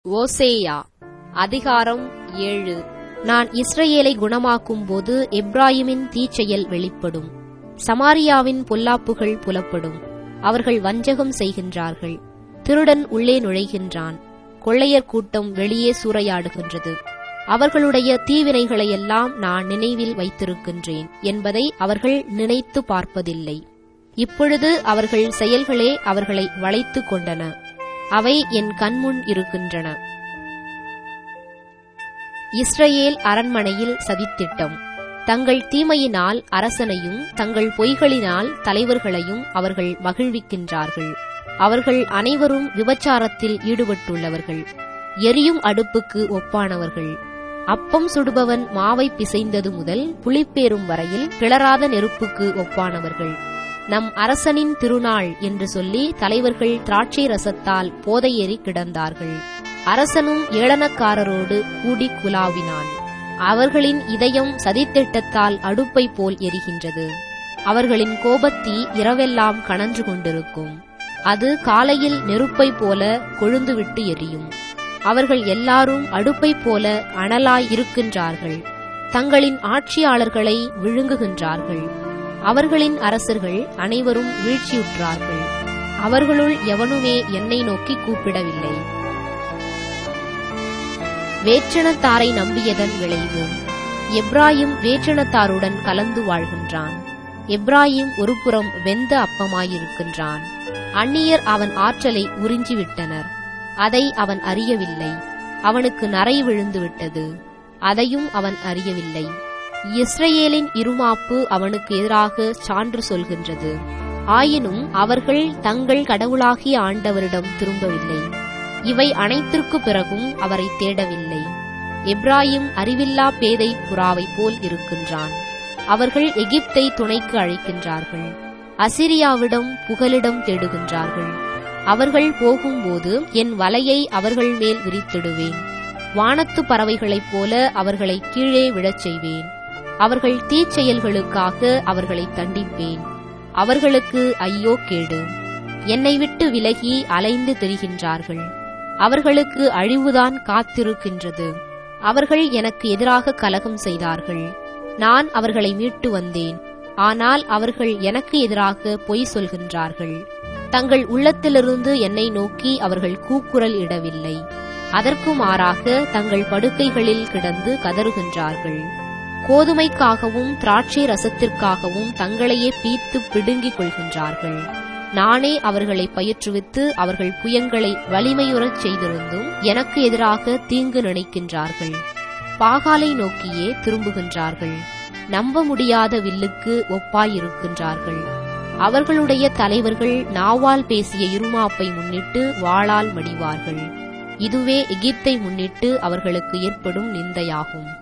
ஓசேயா அதிகாரம் 7. நான் இஸ்ரவேலை குணமாக்கும்போது எப்பிராயீமின் தீச்செயல் வெளிப்படும். சமாரியாவின் பொல்லாப்புகள் புலப்படும். அவர்கள் வஞ்சகம் செய்கின்றார்கள். திருடன் உள்ளே நுழைகின்றான். கொள்ளையர் கூட்டம் வெளியே சூறையாடுகின்றது. அவர்களுடைய தீவினைகளையெல்லாம் நான் நினைவில் வைத்திருக்கின்றேன் என்பதை அவர்கள் நினைத்து பார்ப்பதில்லை. இப்பொழுது அவர்கள் செயல்களே அவர்களை வளைத்துக் கொண்டன. அவை என் கண்முன் இருக்கின்றன. இஸ்ரவேல் அரண்மனையில் சதித்திட்டம். தங்கள் தீமையினால் அரசனையும் தங்கள் பொய்களினால் தலைவர்களையும் அவர்கள் மகிழ்விக்கின்றார்கள். அவர்கள் அனைவரும் விபச்சாரத்தில் ஈடுபட்டுள்ளவர்கள். எரியும் அடுப்புக்கு ஒப்பானவர்கள். அப்பம் சுடுபவன் மாவை பிசைந்தது முதல் புளிப்பேறும் வரையில் கிளறாத நெருப்புக்கு ஒப்பானவர்கள். நம் அரசனின் திருநாள் என்று சொல்லி தலைவர்கள் திராட்சை ரசத்தால் போதையேறி கிடந்தார்கள். அரசனும் ஏளனக்காரரோடு கூடி குலாவினான். அவர்களின் இதயம் சதித்திட்டத்தால் அடுப்பை போல் எரிகின்றது. அவர்களின் கோபத்தீ இரவெல்லாம் கனன்று கொண்டிருக்கும். அது காலையில் நெருப்பை போல கொழுந்துவிட்டு எரியும். அவர்கள் எல்லாரும் அடுப்பை போல அனலாய் இருக்கின்றார்கள். தங்களின் ஆட்சியாளர்களை விழுங்குகின்றார்கள். அவர்களின் அரசர்கள் அனைவரும் வீழ்ச்சியுற்றார்கள். அவர்களுள் எவனுமே என்னை நோக்கி கூப்பிடவில்லை. வேற்றினத்தாரை நம்பியதன் விளைவு. எப்பிராயீம் வேற்றினத்தாருடன் கலந்து வாழ்கின்றான். எப்பிராயீம் ஒருபுறம் வெந்த அப்பமாயிருக்கின்றான். அந்நியர் அவன் ஆற்றலை உறிஞ்சிவிட்டனர். அதை அவன் அறியவில்லை. அவனுக்கு நரை விழுந்துவிட்டது. அதையும் அவன் அறியவில்லை. இஸ்ரவேலின் இருமாப்பு அவனுக்கு எதிராக சான்று சொல்கின்றது. ஆயினும் அவர்கள் தங்கள் கடவுளாகிய ஆண்டவரிடம் திரும்பவில்லை. இவை அனைத்திற்கு பிறகும் அவரை தேடவில்லை. எப்பிராயீம் அறிவில்லா பேதை புறாவை போல் இருக்கின்றான். அவர்கள் எகிப்தை துணைக்கு அழைக்கின்றார்கள். அசிரியாவிடம் புகலிடம் தேடுகின்றார்கள். அவர்கள் போகும்போது என் வலையை அவர்கள் மேல் விரித்திடுவேன். வானத்து பறவைகளைப் போல அவர்களை கீழே விழச் செய்வேன். அவர்கள் தீச்செயல்களுக்காக அவர்களை தண்டிப்பேன். அவர்களுக்கு ஐயோ கேடு. என்னை விட்டு விலகி அலைந்து திரிகின்றார்கள். அவர்களுக்கு அழிவுதான் காத்திருக்கின்றது. அவர்கள் எனக்கு எதிராக கலகம் செய்தார்கள். நான் அவர்களை மீட்டு வந்தேன். ஆனால் அவர்கள் எனக்கு எதிராக பொய் சொல்கின்றார்கள். தங்கள் உள்ளத்திலிருந்து என்னை நோக்கி அவர்கள் கூக்குரல் இடவில்லை. அதற்கு மாறாக தங்கள் படுக்கைகளில் கிடந்து கதறுகின்றார்கள். கோதுமைக்காகவும் திராட்சை ரசத்திற்காகவும் தங்களையே பீத்து பிடுங்கிக் கொள்கின்றார்கள். நானே அவர்களை பயிற்றுவித்து அவர்கள் புயங்களை வலிமையுறச் செய்திருந்தும் எனக்கு எதிராக தீங்கு நினைக்கின்றார்கள். பாகாலை நோக்கியே திரும்புகின்றார்கள். நம்ப முடியாத வில்லுக்கு ஒப்பாயிருக்கின்றார்கள். அவர்களுடைய தலைவர்கள் நாவால் பேசிய இருமாப்பை முன்னிட்டு வாளால் மடிவார்கள். இதுவே எகிப்தை முன்னிட்டு அவர்களுக்கு ஏற்படும் நிந்தையாகும்.